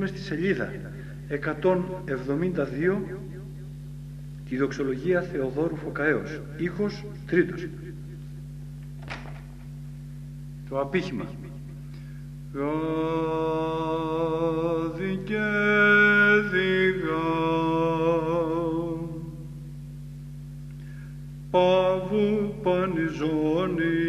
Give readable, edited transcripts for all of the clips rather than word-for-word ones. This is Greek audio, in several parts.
στη σελίδα 172 τη δοξολογία Θεοδόρου Φωκαέως, ήχος τρίτος. Το απήχημα. Γάδι και διγά, πάβου πανιζώνη,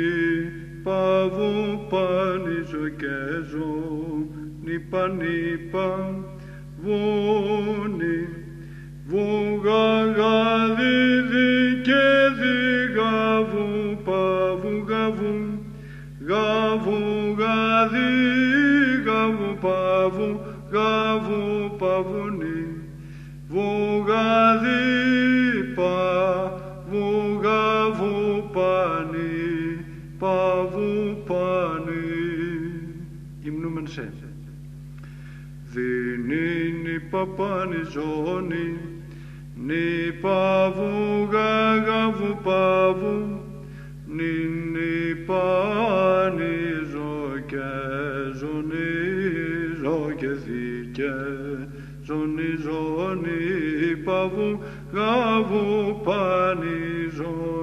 πάβου πανιζω και ζω, νίπα νίπα, βούνι, βουγαγαδίδι και διγάβου, πάβου γαβού, γαβού γαδί, γαβού παβού, γαβού παβουνί, βουγαδί παβού, γαβού πανί, παβού πανί. Υμνούμεν σε. Δινήνι παπάνι ζώνη, νι παβού γαβού παβού, νι πάνι ζω και ζωνίζω και δίκαι, ζωνίζονι παβού γαβού πάνι ζω.